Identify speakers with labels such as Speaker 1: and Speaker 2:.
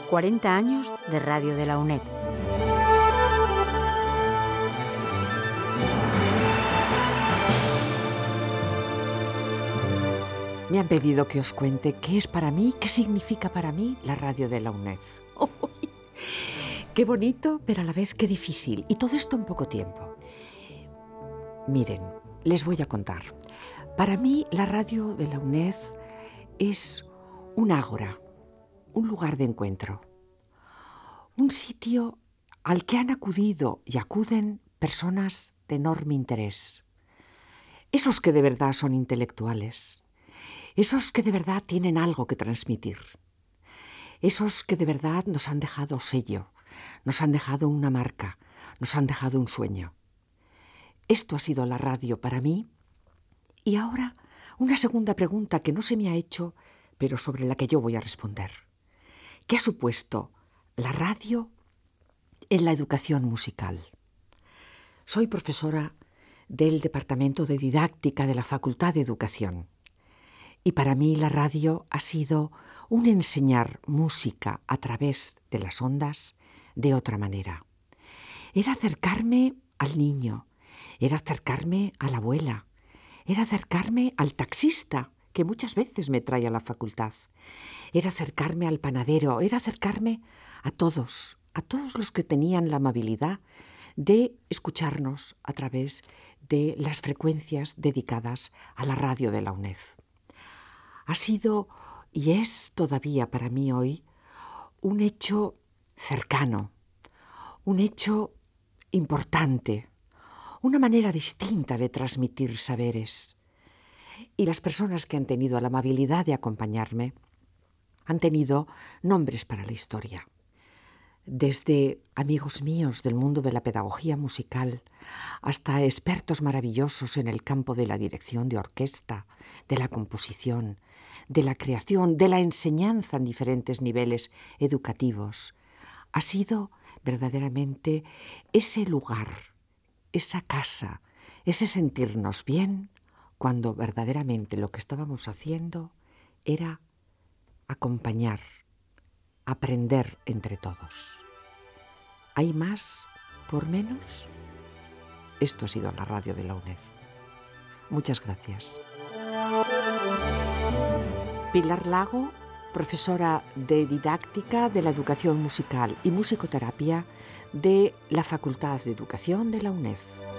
Speaker 1: 40 años de Radio de la UNED. Me han pedido que os cuente qué es para mí, qué significa para mí la radio de la UNED. Qué bonito, pero a la vez qué difícil. Y todo esto en poco tiempo. Miren, les voy a contar. Para mí la radio de la UNED es un ágora, un lugar de encuentro. Un sitio al que han acudido y acuden personas de enorme interés. Esos que de verdad son intelectuales. Esos que de verdad tienen algo que transmitir. Esos que de verdad nos han dejado sello, nos han dejado una marca, nos han dejado un sueño. Esto ha sido la radio para mí. Y ahora, una segunda pregunta que no se me ha hecho, pero sobre la que yo voy a responder. ¿Qué ha supuesto la radio en la educación musical? Soy profesora del Departamento de Didáctica de la Facultad de Educación. Y para mí la radio ha sido un enseñar música a través de las ondas de otra manera. Era acercarme al niño, era acercarme a la abuela, era acercarme al taxista, que muchas veces me trae a la facultad. Era acercarme al panadero, era acercarme a todos los que tenían la amabilidad de escucharnos a través de las frecuencias dedicadas a la radio de la UNED. Ha sido y es todavía para mí hoy un hecho cercano, un hecho importante, una manera distinta de transmitir saberes. Y las personas que han tenido la amabilidad de acompañarme han tenido nombres para la historia. Desde amigos míos del mundo de la pedagogía musical hasta expertos maravillosos en el campo de la dirección de orquesta, de la composición, de la creación, de la enseñanza en diferentes niveles educativos. Ha sido verdaderamente ese lugar, esa casa, ese sentirnos bien cuando verdaderamente lo que estábamos haciendo era acompañar, aprender entre todos. ¿Hay más por menos? Esto ha sido la radio de la UNED. Muchas gracias. Pilar Lago, profesora de Didáctica de la Educación Musical y Musicoterapia de la Facultad de Educación de la UNED.